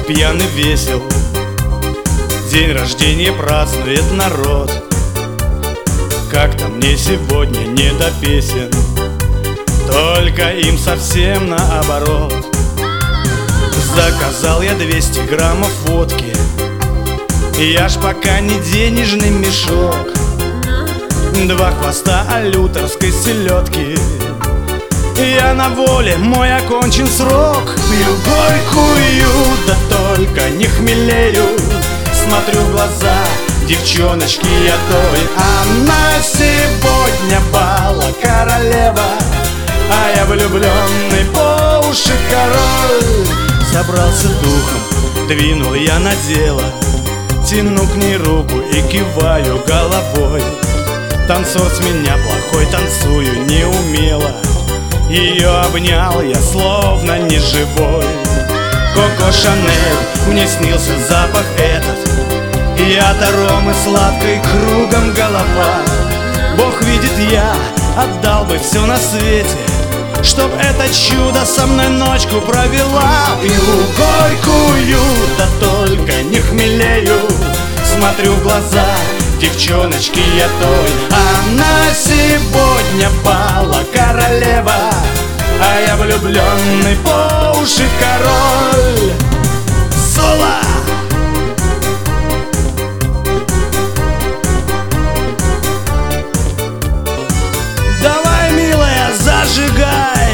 пьян и весел. День рождения празднует народ. Как-то мне сегодня не до песен, только им совсем наоборот. Заказал я 200 граммов водки, я ж пока не денежный мешок. 2 хвоста алюторской селедки, я на воле, мой окончен срок. Пью горькую, да только не хмелею. Смотрю в глаза девчоночки я той. Она сегодня бала королева, а я влюбленный по уши король. Собрался духом, двинул я на дело, тяну к ней руку и киваю головой. Танцор с меня плохой, танцую неумело. Ее обнял я, словно неживой. Коко Шанель, мне снился запах этот, и от аромы сладкой кругом голова. Бог видит, я отдал бы все на свете, чтоб это чудо со мной ночку провела. Пью горькую, да только не хмелею. Смотрю в глаза девчоночки я той. Она сегодня бала королева, а я влюбленный по уши король. Соло! Давай, милая, зажигай.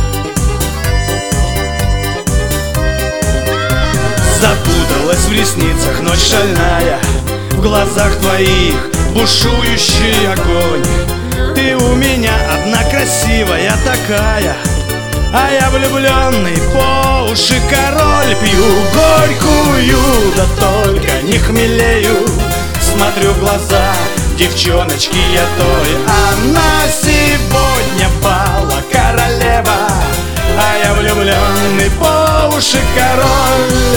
Запуталась в ресницах ночь шальная, в глазах твоих бушующий огонь. Ты у меня одна красивая такая, а я влюбленный по уши король. Пью горькую, да только не хмелею. Смотрю в глаза девчоночки я той. Она сегодня бала королева, а я влюбленный по уши король.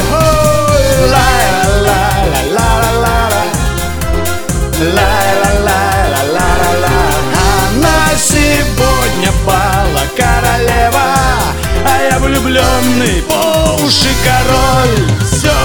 Она сегодня бала королева, а я влюбленный по уши король. Все.